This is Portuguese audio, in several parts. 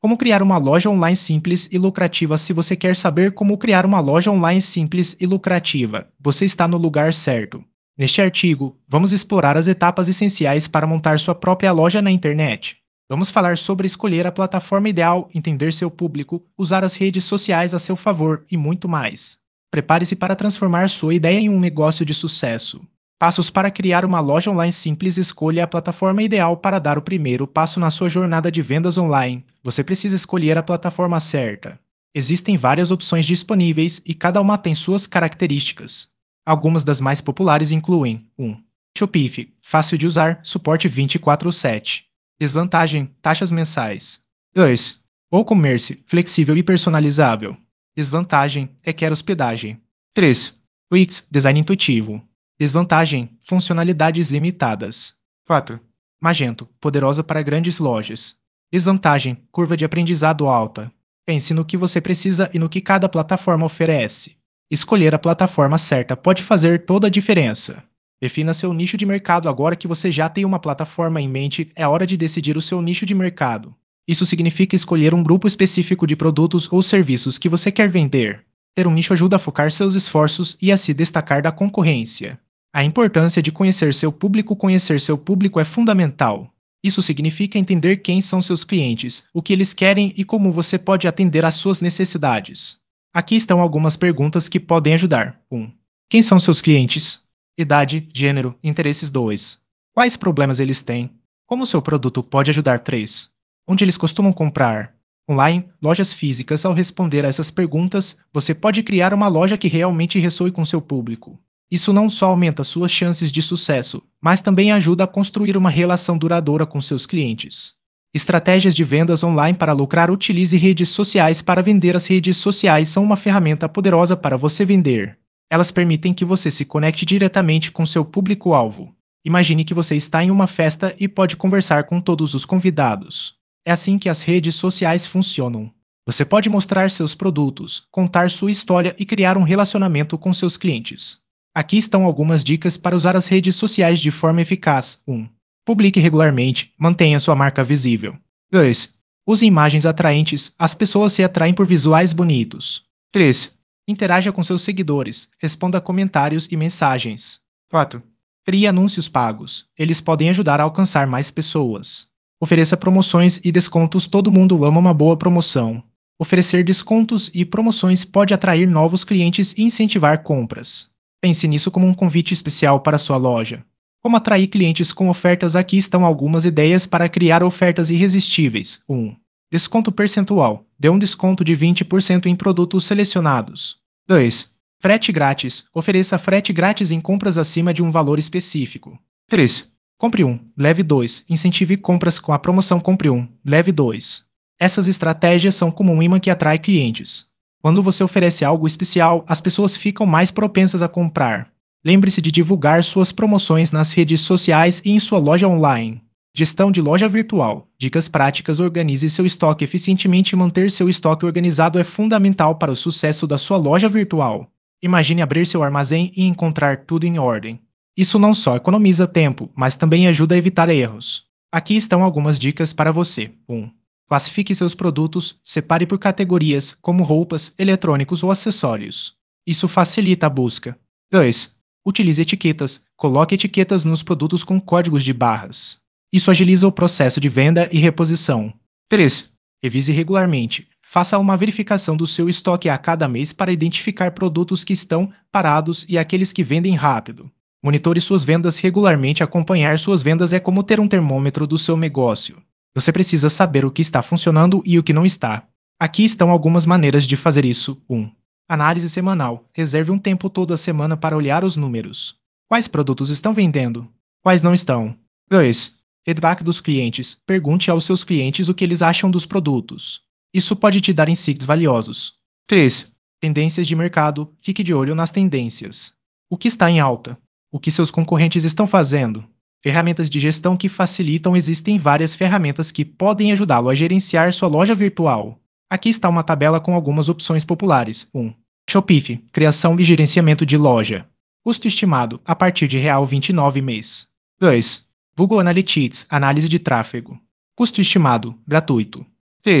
Como criar uma loja online simples e lucrativa? Se você quer saber como criar uma loja online simples e lucrativa, você está no lugar certo. Neste artigo, vamos explorar as etapas essenciais para montar sua própria loja na internet. Vamos falar sobre escolher a plataforma ideal, entender seu público, usar as redes sociais a seu favor e muito mais. Prepare-se para transformar sua ideia em um negócio de sucesso. Passos para criar uma loja online simples. Escolha a plataforma ideal para dar o primeiro passo na sua jornada de vendas online. Você precisa escolher a plataforma certa. Existem várias opções disponíveis e cada uma tem suas características. Algumas das mais populares incluem 1. Shopify, fácil de usar, suporte 24/7. Desvantagem: taxas mensais. 2. WooCommerce, flexível e personalizável. Desvantagem: requer hospedagem. 3. Wix, design intuitivo. Desvantagem: funcionalidades limitadas. 4. Magento, poderosa para grandes lojas. Desvantagem: curva de aprendizado alta. Pense no que você precisa e no que cada plataforma oferece. Escolher a plataforma certa pode fazer toda a diferença. Defina seu nicho de mercado. Agora que você já tem uma plataforma em mente, é hora de decidir o seu nicho de mercado. Isso significa escolher um grupo específico de produtos ou serviços que você quer vender. Ter um nicho ajuda a focar seus esforços e a se destacar da concorrência. A importância de conhecer seu público. Conhecer seu público é fundamental. Isso significa entender quem são seus clientes, o que eles querem e como você pode atender às suas necessidades. Aqui estão algumas perguntas que podem ajudar. 1. Quem são seus clientes? Idade, gênero, interesses. 2. Quais problemas eles têm? Como seu produto pode ajudar? 3. Onde eles costumam comprar? Online, lojas físicas. Ao responder a essas perguntas, você pode criar uma loja que realmente ressoe com seu público. Isso não só aumenta suas chances de sucesso, mas também ajuda a construir uma relação duradoura com seus clientes. Estratégias de vendas online para lucrar. Utilize redes sociais para vender. As redes sociais são uma ferramenta poderosa para você vender. Elas permitem que você se conecte diretamente com seu público-alvo. Imagine que você está em uma festa e pode conversar com todos os convidados. É assim que as redes sociais funcionam. Você pode mostrar seus produtos, contar sua história e criar um relacionamento com seus clientes. Aqui estão algumas dicas para usar as redes sociais de forma eficaz. 1. Publique regularmente, mantenha sua marca visível. 2. Use imagens atraentes. As pessoas se atraem por visuais bonitos. 3. Interaja com seus seguidores, responda a comentários e mensagens. 4. Crie anúncios pagos. Eles podem ajudar a alcançar mais pessoas. Ofereça promoções e descontos. Todo mundo ama uma boa promoção. Oferecer descontos e promoções pode atrair novos clientes e incentivar compras. Pense nisso como um convite especial para sua loja. Como atrair clientes com ofertas? Aqui estão algumas ideias para criar ofertas irresistíveis. 1. Desconto percentual. Dê um desconto de 20% em produtos selecionados. 2. Frete grátis. Ofereça frete grátis em compras acima de um valor específico. 3. Compre um, leve 2. Incentive compras com a promoção Compre um, leve 2. Essas estratégias são como um imã que atrai clientes. Quando você oferece algo especial, as pessoas ficam mais propensas a comprar. Lembre-se de divulgar suas promoções nas redes sociais e em sua loja online. Gestão de loja virtual. Dicas práticas. Organize seu estoque eficientemente. Manter seu estoque organizado é fundamental para o sucesso da sua loja virtual. Imagine abrir seu armazém e encontrar tudo em ordem. Isso não só economiza tempo, mas também ajuda a evitar erros. Aqui estão algumas dicas para você. 1. Classifique seus produtos, separe por categorias, como roupas, eletrônicos ou acessórios. Isso facilita a busca. 2. Utilize etiquetas. Coloque etiquetas nos produtos com códigos de barras. Isso agiliza o processo de venda e reposição. 3. Revise regularmente. Faça uma verificação do seu estoque a cada mês para identificar produtos que estão parados e aqueles que vendem rápido. Monitore suas vendas regularmente. Acompanhar suas vendas é como ter um termômetro do seu negócio. Você precisa saber o que está funcionando e o que não está. Aqui estão algumas maneiras de fazer isso. 1. Análise semanal. Reserve um tempo toda semana para olhar os números. Quais produtos estão vendendo? Quais não estão? 2. Feedback dos clientes. Pergunte aos seus clientes o que eles acham dos produtos. Isso pode te dar insights valiosos. 3. Tendências de mercado. Fique de olho nas tendências. O que está em alta? O que seus concorrentes estão fazendo? Ferramentas de gestão que facilitam. Existem várias ferramentas que podem ajudá-lo a gerenciar sua loja virtual. Aqui está uma tabela com algumas opções populares. 1. Shopify, criação e gerenciamento de loja. Custo estimado, a partir de R$29 mês. 2. Google Analytics, análise de tráfego. Custo estimado, gratuito. 3.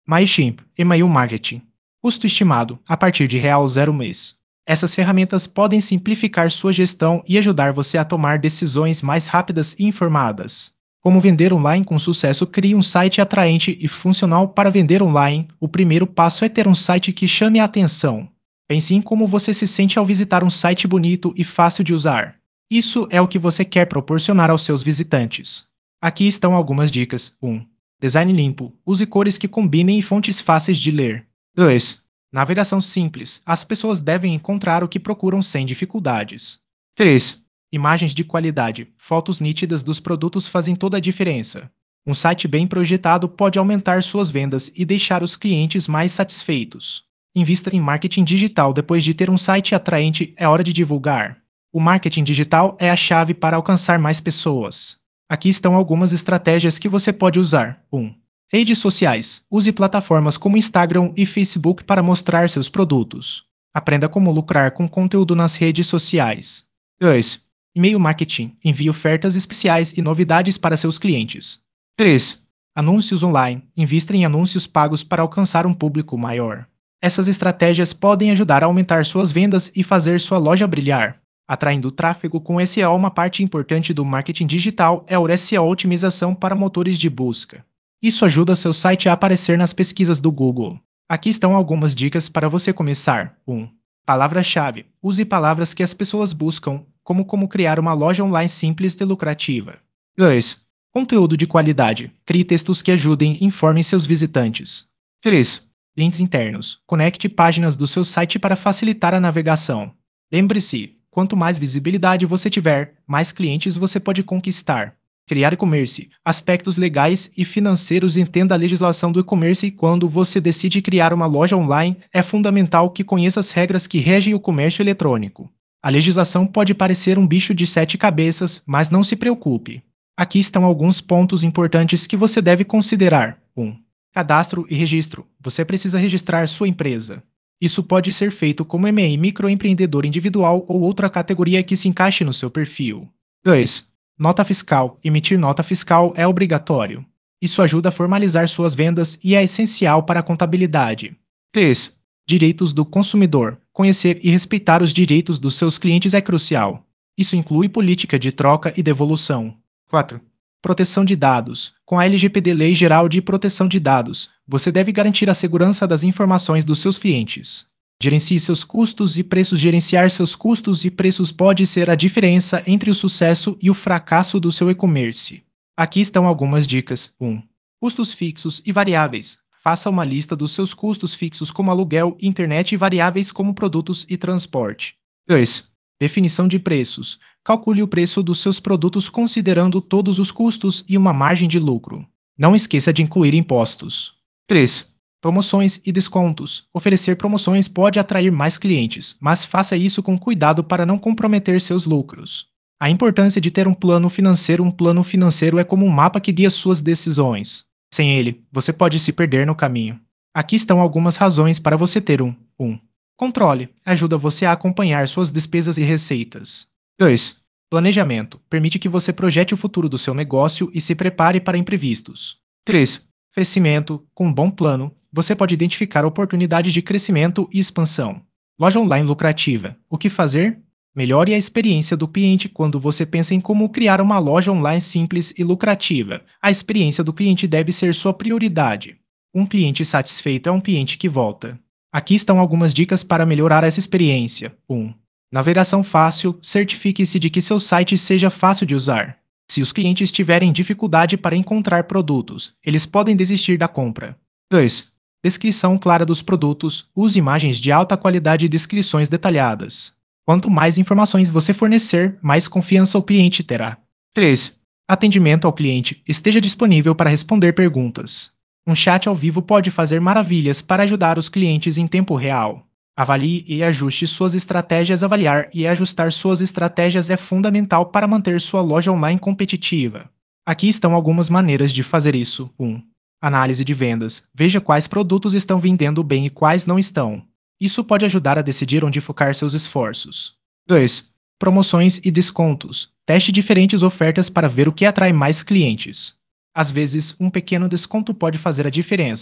MailChimp, e-mail marketing. Custo estimado, a partir de R$ 0 mês. Essas ferramentas podem simplificar sua gestão e ajudar você a tomar decisões mais rápidas e informadas. Como vender online com sucesso? Crie um site atraente e funcional para vender online. O primeiro passo é ter um site que chame a atenção. Pense em como você se sente ao visitar um site bonito e fácil de usar. Isso é o que você quer proporcionar aos seus visitantes. Aqui estão algumas dicas. 1. Design limpo. Use cores que combinem e fontes fáceis de ler. 2. Navegação simples. As pessoas devem encontrar o que procuram sem dificuldades. 3. Imagens de qualidade. Fotos nítidas dos produtos fazem toda a diferença. Um site bem projetado pode aumentar suas vendas e deixar os clientes mais satisfeitos. Invista em marketing digital. Depois de ter um site atraente, é hora de divulgar. O marketing digital é a chave para alcançar mais pessoas. Aqui estão algumas estratégias que você pode usar. 1. Redes sociais. Use plataformas como Instagram e Facebook para mostrar seus produtos. Aprenda como lucrar com conteúdo nas redes sociais. 2. E-mail marketing. Envie ofertas especiais e novidades para seus clientes. 3. Anúncios online. Invista em anúncios pagos para alcançar um público maior. Essas estratégias podem ajudar a aumentar suas vendas e fazer sua loja brilhar. Atraindo tráfego com SEO. Uma parte importante do marketing digital é o SEO, otimização para motores de busca. Isso ajuda seu site a aparecer nas pesquisas do Google. Aqui estão algumas dicas para você começar. 1. Palavra-chave. Use palavras que as pessoas buscam, como criar uma loja online simples e lucrativa. 2. Conteúdo de qualidade. Crie textos que ajudem e informem seus visitantes. 3. Links internos. Conecte páginas do seu site para facilitar a navegação. Lembre-se, quanto mais visibilidade você tiver, mais clientes você pode conquistar. Criar e-commerce. Aspectos legais e financeiros. Entenda a legislação do e-commerce. Quando você decide criar uma loja online, é fundamental que conheça as regras que regem o comércio eletrônico. A legislação pode parecer um bicho de 7 cabeças, mas não se preocupe. Aqui estão alguns pontos importantes que você deve considerar. 1. Cadastro e registro. Você precisa registrar sua empresa. Isso pode ser feito como MEI, microempreendedor individual ou outra categoria que se encaixe no seu perfil. 2. Nota fiscal. Emitir nota fiscal é obrigatório. Isso ajuda a formalizar suas vendas e é essencial para a contabilidade. 3. Direitos do consumidor. Conhecer e respeitar os direitos dos seus clientes é crucial. Isso inclui política de troca e devolução. 4. Proteção de dados. Com a LGPD, Lei Geral de Proteção de Dados, você deve garantir a segurança das informações dos seus clientes. Gerencie seus custos e preços. Gerenciar seus custos e preços pode ser a diferença entre o sucesso e o fracasso do seu e-commerce. Aqui estão algumas dicas. 1. Custos fixos e variáveis. Faça uma lista dos seus custos fixos como aluguel, internet e variáveis como produtos e transporte. 2. Definição de preços. Calcule o preço dos seus produtos considerando todos os custos e uma margem de lucro. Não esqueça de incluir impostos. 3. Promoções e descontos. Oferecer promoções pode atrair mais clientes, mas faça isso com cuidado para não comprometer seus lucros. A importância de ter um plano financeiro. Um plano financeiro é como um mapa que guia suas decisões. Sem ele, você pode se perder no caminho. Aqui estão algumas razões para você ter um. 1. Controle. Ajuda você a acompanhar suas despesas e receitas. 2. Planejamento. Permite que você projete o futuro do seu negócio e se prepare para imprevistos. 3. Crescimento. Com um bom plano, você pode identificar oportunidades de crescimento e expansão. Loja online lucrativa. O que fazer? Melhore a experiência do cliente. Quando você pensa em como criar uma loja online simples e lucrativa, a experiência do cliente deve ser sua prioridade. Um cliente satisfeito é um cliente que volta. Aqui estão algumas dicas para melhorar essa experiência. 1. Navegação fácil. Certifique-se de que seu site seja fácil de usar. Se os clientes tiverem dificuldade para encontrar produtos, eles podem desistir da compra. 2. Descrição clara dos produtos. Use imagens de alta qualidade e descrições detalhadas. Quanto mais informações você fornecer, mais confiança o cliente terá. 3. Atendimento ao cliente. Esteja disponível para responder perguntas. Um chat ao vivo pode fazer maravilhas para ajudar os clientes em tempo real. Avalie e ajuste suas estratégias. Avaliar e ajustar suas estratégias é fundamental para manter sua loja online competitiva. Aqui estão algumas maneiras de fazer isso. 1. Análise de vendas. Veja quais produtos estão vendendo bem e quais não estão. Isso pode ajudar a decidir onde focar seus esforços. 2. Promoções e descontos. Teste diferentes ofertas para ver o que atrai mais clientes. Às vezes, um pequeno desconto pode fazer a diferença.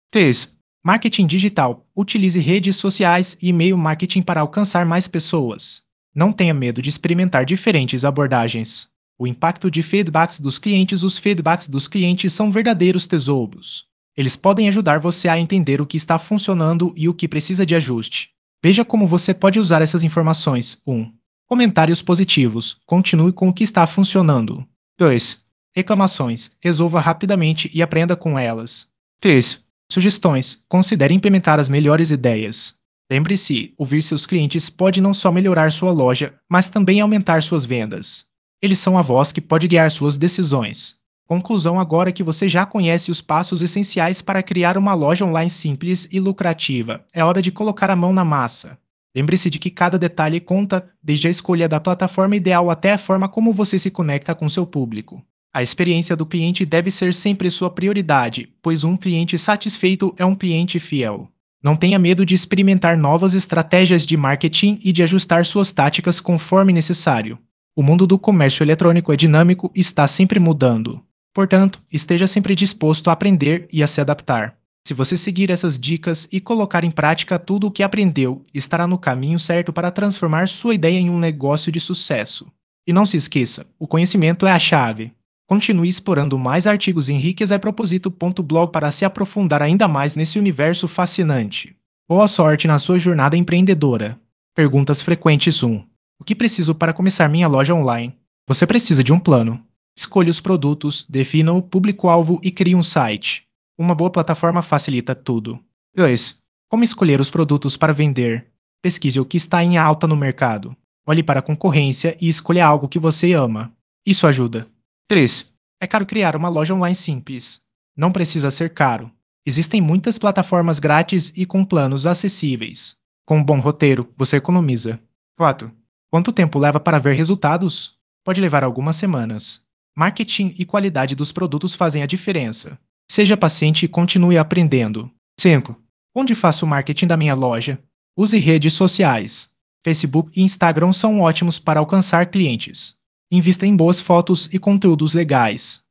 3. Marketing digital. Utilize redes sociais e e-mail marketing para alcançar mais pessoas. Não tenha medo de experimentar diferentes abordagens. O impacto de feedbacks dos clientes. Os feedbacks dos clientes são verdadeiros tesouros. Eles podem ajudar você a entender o que está funcionando e o que precisa de ajuste. Veja como você pode usar essas informações. 1. Comentários positivos. Continue com o que está funcionando. 2. Reclamações. Resolva rapidamente e aprenda com elas. 3. Sugestões. Considere implementar as melhores ideias. Lembre-se, ouvir seus clientes pode não só melhorar sua loja, mas também aumentar suas vendas. Eles são a voz que pode guiar suas decisões. Conclusão: agora que você já conhece os passos essenciais para criar uma loja online simples e lucrativa, é hora de colocar a mão na massa. Lembre-se de que cada detalhe conta, desde a escolha da plataforma ideal até a forma como você se conecta com seu público. A experiência do cliente deve ser sempre sua prioridade, pois um cliente satisfeito é um cliente fiel. Não tenha medo de experimentar novas estratégias de marketing e de ajustar suas táticas conforme necessário. O mundo do comércio eletrônico é dinâmico e está sempre mudando. Portanto, esteja sempre disposto a aprender e a se adaptar. Se você seguir essas dicas e colocar em prática tudo o que aprendeu, estará no caminho certo para transformar sua ideia em um negócio de sucesso. E não se esqueça, o conhecimento é a chave. Continue explorando mais artigos em riquezapropósito.blog para se aprofundar ainda mais nesse universo fascinante. Boa sorte na sua jornada empreendedora. Perguntas frequentes 1. O que preciso para começar minha loja online? Você precisa de um plano. Escolha os produtos, defina o público-alvo e crie um site. Uma boa plataforma facilita tudo. 2. Como escolher os produtos para vender? Pesquise o que está em alta no mercado. Olhe para a concorrência e escolha algo que você ama. Isso ajuda. 3. É caro criar uma loja online simples. Não precisa ser caro. Existem muitas plataformas grátis e com planos acessíveis. Com um bom roteiro, você economiza. 4. Quanto tempo leva para ver resultados? Pode levar algumas semanas. Marketing e qualidade dos produtos fazem a diferença. Seja paciente e continue aprendendo. 5. Onde faço o marketing da minha loja? Use redes sociais. Facebook e Instagram são ótimos para alcançar clientes. Invista em boas fotos e conteúdos legais.